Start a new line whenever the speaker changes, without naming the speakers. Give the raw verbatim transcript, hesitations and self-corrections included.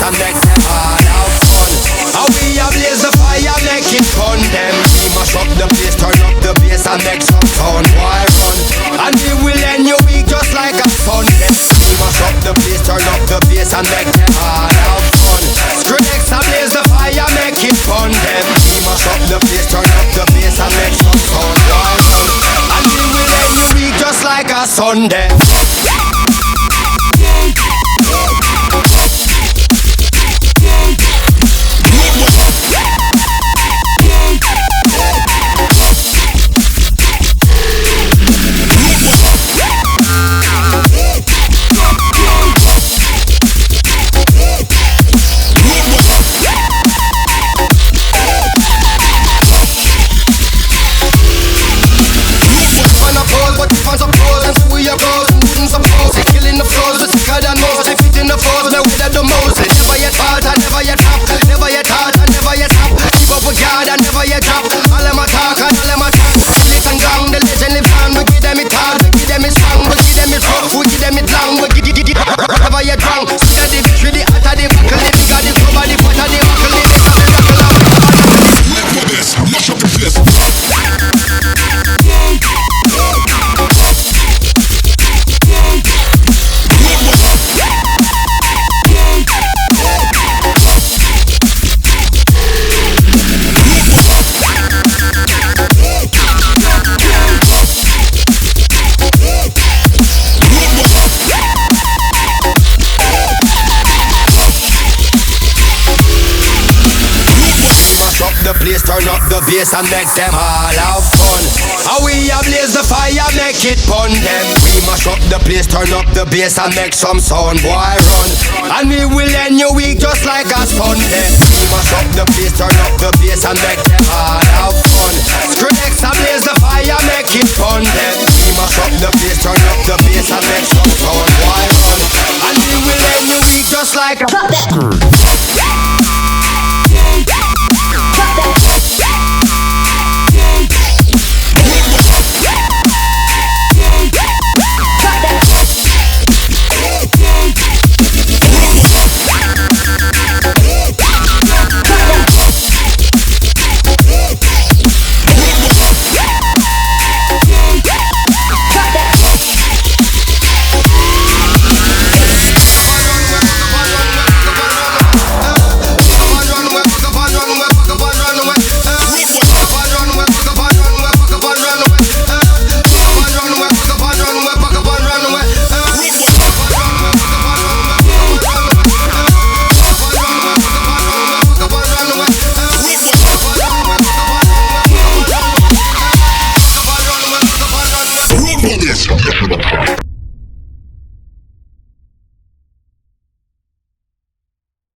and make them all have fun. How we a blaze the fire, make it fun. Them we mash up the place, turn up the bass and make some sound. Why run? And we will end your week just like a fun. Them we mash up the place, turn up the bass and make them all have fun. Skrillex a blaze the fire, make it fun. Them we mash up the place, turn up the bass and make some sound. Why run? And we will end your week just like a Sunday. Please turn up the bass and make them all have fun. How we a blaze the fire, make it fun. Them we mash up the place, turn up the bass and make some sound. Boy run, and we will end your week just like a Sunday. We mash up the place, turn up the bass and make them all have fun. Skrillex a blaze the fire, make it fun. Them we mash up the place, turn up the bass and make some sound. Boy run, and we will end your week just like a. Drop that.